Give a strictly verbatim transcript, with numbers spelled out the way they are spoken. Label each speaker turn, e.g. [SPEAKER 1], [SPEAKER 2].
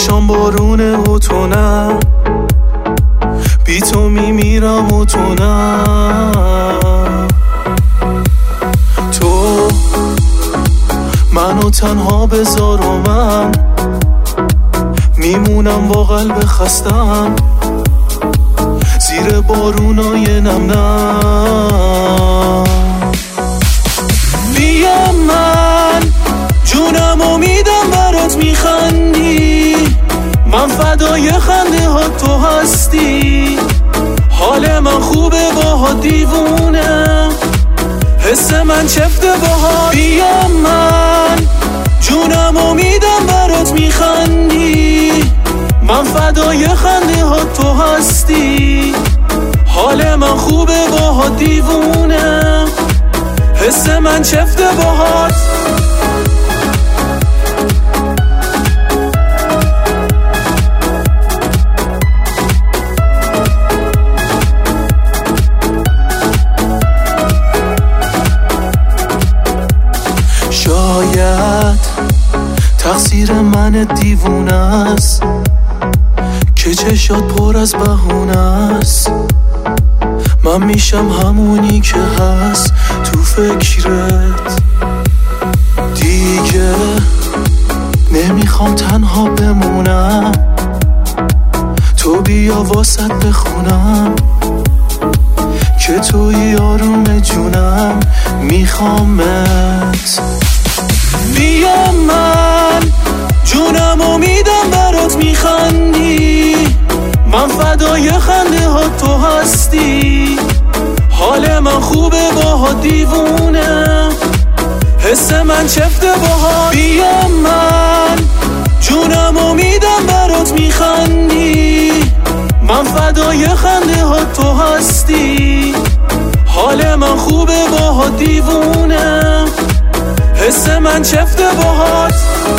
[SPEAKER 1] چشام بارونه و تو نه، بی تو میمیرم و تو نه. تو منو تنها بذار و من میمونم با قلب خستم زیر بارونای نم نم. بیا من جونمو میدم برات میخندی، من فدای خنده ها تو هستی. حال من خوبه باهات دیوونه، حس من چفته باهات. بیا من جونمو میدم برات میخندی، من فدای خنده ها تو هستی. حال من خوبه باهات دیوونه، حس من چفته باهات. شاید تقصیر من دیوونه است که چشات پر از بهونه است. من میشم همونی که هست تو فکرت، دیگه نمیخوام تنها بمونم. تو بیا واسط بخونم که توی آروم جونم میخوامت. بیا من جونمو میدم برات میخندی، من فدای خنده ها تو هستی. حال من خوبه باهات دیوونه، حس من چفته باهات. بیا من جونمو میدم برات میخندی، من فدای خنده ها تو هستی. حال من خوبه باهات دیوونه، حس من چفته باهات.